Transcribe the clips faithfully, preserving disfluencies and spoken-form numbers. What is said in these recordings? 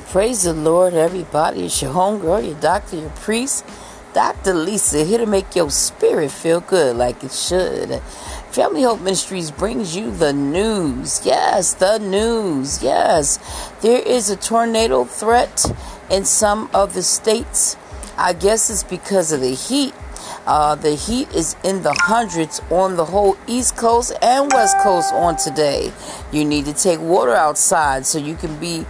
Praise the Lord, everybody. It's your homegirl, your doctor, your priest, Doctor Lisa, here to make your spirit feel good like it should. Family Hope Ministries brings you the news. Yes, the news. Yes, there is a tornado threat in some of the states. I guess it's because of the heat. Uh, the heat is in the hundreds on the whole East Coast and West Coast on today. You need to take water outside so you can be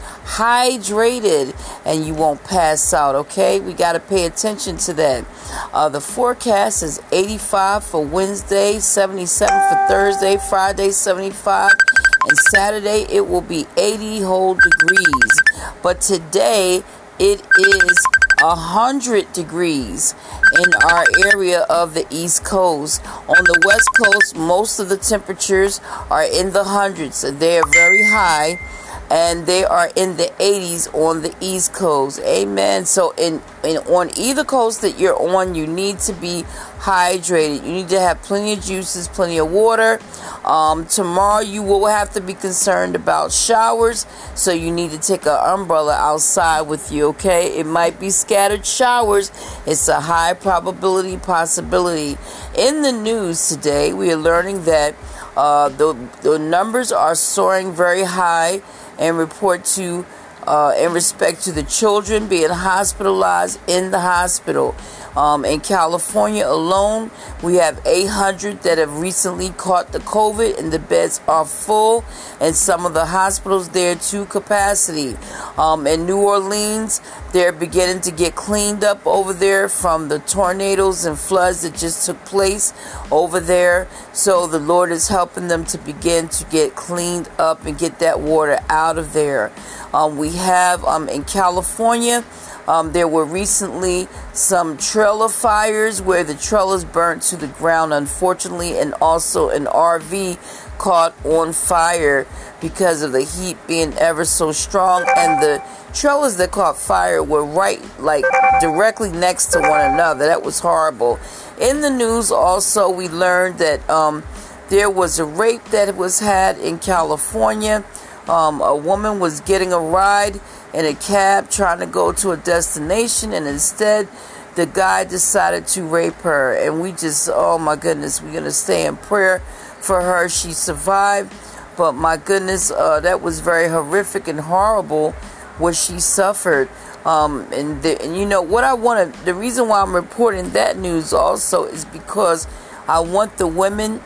hydrated and you won't pass out, okay? We got to pay attention to that. Uh, the forecast is eighty-five for Wednesday, seventy-seven for Thursday, Friday, seventy-five, and Saturday it will be eighty whole degrees. But today it is one hundred degrees in our area of the East Coast. On the West Coast, most of the temperatures are in the hundreds. They are very high, and they are in the eighties on the East Coast. Amen. So in, in on either coast that you're on, you need to be hydrated. You need to have plenty of juices, plenty of water. Um, tomorrow you will have to be concerned about showers, so you need to take an umbrella outside with you, okay? It might be scattered showers. It's a high probability possibility. In the news today, we are learning that uh, the, the numbers are soaring very high and report to uh, in respect to the children being hospitalized in the hospital. Um, in California alone, we have eight hundred that have recently caught the COVID, and the beds are full, and some of the hospitals there to capacity. Um, in New Orleans, they're beginning to get cleaned up over there from the tornadoes and floods that just took place over there. So the Lord is helping them to begin to get cleaned up and get that water out of there. Um, we have um, in California, Um, there were recently some trailer fires where the trailers burnt to the ground, unfortunately, and also an R V caught on fire because of the heat being ever so strong. And the trailers that caught fire were right, like, directly next to one another. That was horrible. In the news also, we learned that um, there was a rape that was had in California. Um, a woman was getting a ride in a cab trying to go to a destination, and instead the guy decided to rape her. And we just, oh my goodness, we're going to stay in prayer for her. She survived, but my goodness, uh, that was very horrific and horrible what she suffered. Um, and, the, and you know what I want to, the reason why I'm reporting that news also is because I want the women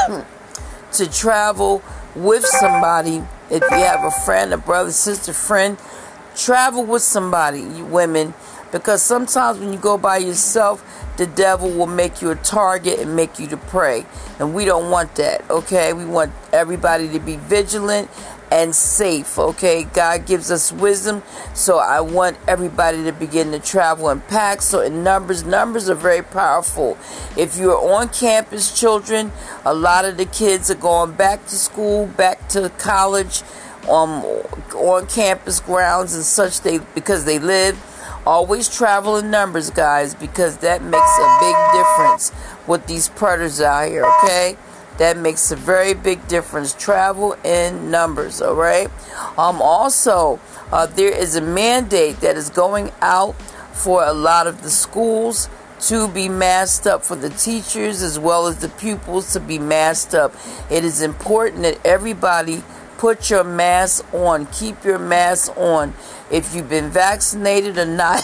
to travel with somebody. If you have a friend, a brother, sister, friend, travel with somebody, you women, because sometimes when you go by yourself, the devil will make you a target and make you to pray. And we don't want that, okay? We want everybody to be vigilant and safe, okay? God gives us wisdom, so I want everybody to begin to travel in packs. So in numbers, numbers are very powerful. If you're on campus, children, a lot of the kids are going back to school, back to college, um, on campus grounds and such, they because they live. Always travel in numbers, guys, because that makes a big difference with these predators out here, okay? That makes a very big difference. Travel in numbers, all right? Um, also, uh, there is a mandate that is going out for a lot of the schools to be masked up, for the teachers as well as the pupils to be masked up. It is important that everybody put your mask on. Keep your mask on. If you've been vaccinated or not,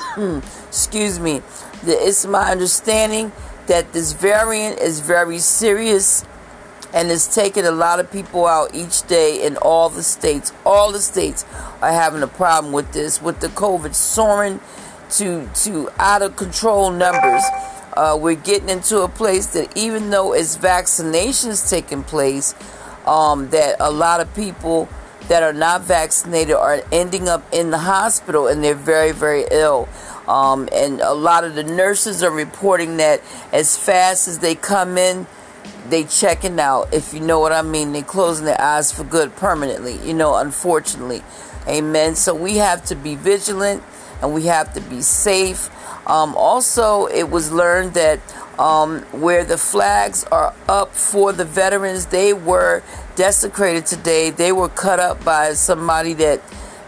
excuse me, it's my understanding that this variant is very serious and it's taking a lot of people out each day in all the states. All the states are having a problem with this, with the COVID soaring to, to out of control numbers. Uh, we're getting into a place that even though it's vaccinations taking place, um, that a lot of people that are not vaccinated are ending up in the hospital, and they're very, very ill. Um, and a lot of the nurses are reporting that as fast as they come in, they checking out, if you know what I mean. They closing their eyes for good permanently, you know, unfortunately. Amen. So we have to be vigilant and we have to be safe. Um, also, it was learned that um, where the flags are up for the veterans, they were desecrated today. They were cut up by somebody that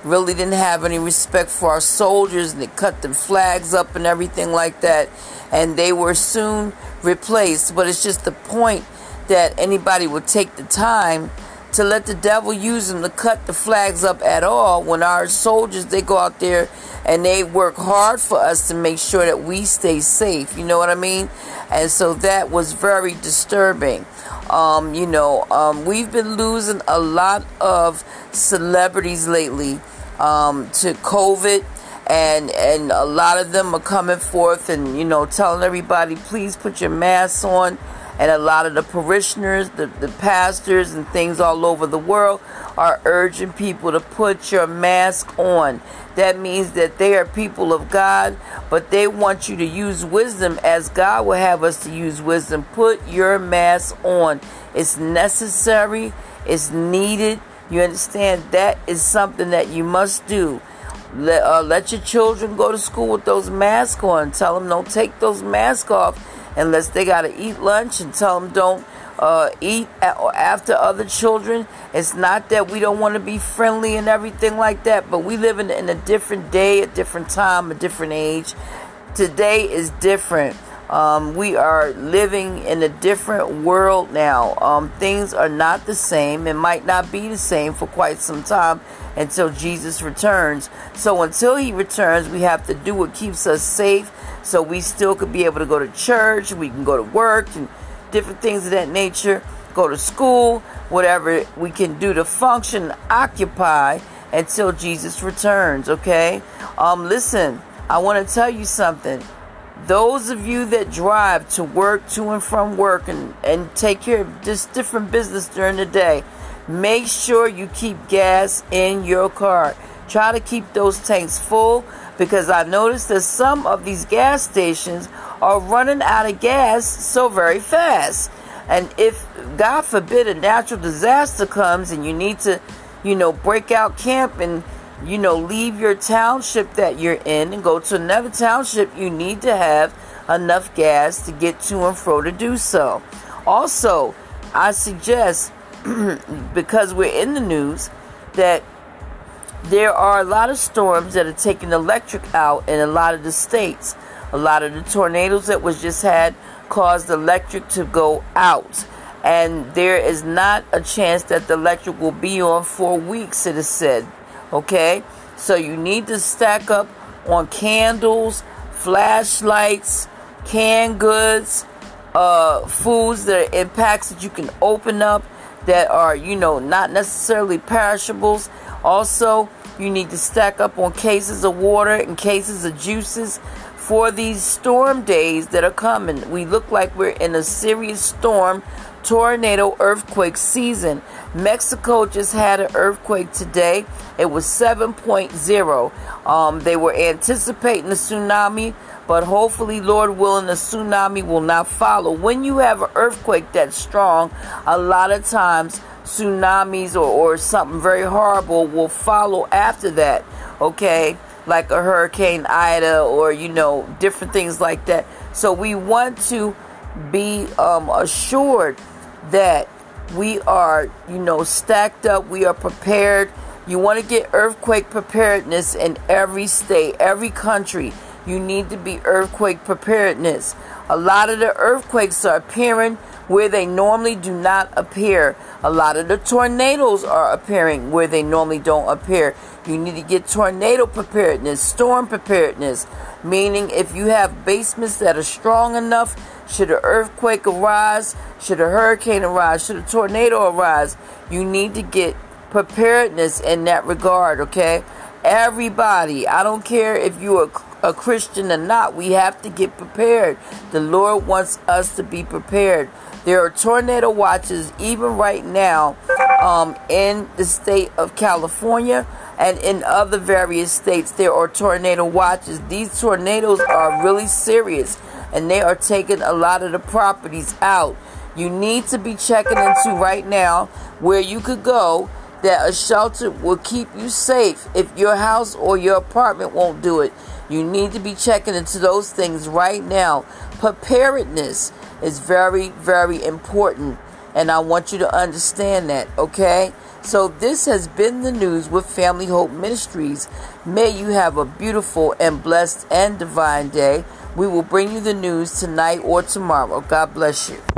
really didn't have any respect for our soldiers, and they cut the flags up and everything like that, and they were soon replaced. But it's just the point that anybody would take the time to let the devil use them to cut the flags up at all, when our soldiers, they go out there and they work hard for us to make sure that we stay safe. You know what I mean? And so that was very disturbing. Um, you know, um, we've been losing a lot of celebrities lately um, to COVID, and and a lot of them are coming forth and, you know, telling everybody, please put your masks on. And a lot of the parishioners, the, the pastors and things all over the world are urging people to put your mask on. That means that they are people of God, but they want you to use wisdom as God will have us to use wisdom. Put your mask on. It's necessary. It's needed. You understand? That is something that you must do. Let, uh, let your children go to school with those masks on. Tell them don't take those masks off unless they got to eat lunch, and tell them don't uh, eat after other children. It's not that we don't want to be friendly and everything like that, but we live in, in a different day, a different time, a different age. Today is different. Um, we are living in a different world now. Um, things are not the same. It might not be the same for quite some time until Jesus returns. So until he returns, we have to do what keeps us safe, so we still could be able to go to church, we can go to work and different things of that nature, go to school, whatever we can do to function, occupy until Jesus returns, okay? Um, listen, I want to tell you something. Those of you that drive to work, to and from work, and, and take care of just different business during the day, make sure you keep gas in your car. Try to keep those tanks full, because I noticed that some of these gas stations are running out of gas so very fast. And if, God forbid, a natural disaster comes and you need to, you know, break out camp and, you know, leave your township that you're in and go to another township, you need to have enough gas to get to and fro to do so. Also, I suggest, because we're in the news, that there are a lot of storms that are taking electric out in a lot of the states. A lot of the tornadoes that was just had caused the electric to go out. And there is not a chance that the electric will be on for weeks, it is said. Okay? So you need to stack up on candles, flashlights, canned goods, uh, foods that are in packs that you can open up that are, you know, not necessarily perishables. Also, you need to stack up on cases of water and cases of juices for these storm days that are coming. We look like we're in a serious storm, tornado, earthquake season. Mexico just had an earthquake today. It was seven point oh. Um, they were anticipating a tsunami, but hopefully, Lord willing, the tsunami will not follow. When you have an earthquake that's strong, a lot of times tsunamis or, or something very horrible will follow after that, okay? Like a Hurricane Ida or, you know, different things like that. So we want to be um, assured that we are, you know, stacked up, we are prepared. You want to get earthquake preparedness in every state, every country. You need to be earthquake preparedness. A lot of the earthquakes are appearing where they normally do not appear. A lot of the tornadoes are appearing where they normally don't appear. You need to get tornado preparedness, storm preparedness, meaning if you have basements that are strong enough, should an earthquake arise, should a hurricane arise, should a tornado arise, you need to get preparedness in that regard, okay? Everybody, I don't care if you're a, a Christian or not, we have to get prepared. The Lord wants us to be prepared. There are tornado watches even right now um, in the state of California and in other various states. There are tornado watches. These tornadoes are really serious and they are taking a lot of the properties out. You need to be checking into right now where you could go that a shelter will keep you safe if your house or your apartment won't do it. You need to be checking into those things right now. Preparedness is very, very important, and I want you to understand that, okay? So this has been the news with Family Hope Ministries. May you have a beautiful and blessed and divine day. We will bring you the news tonight or tomorrow. God bless you.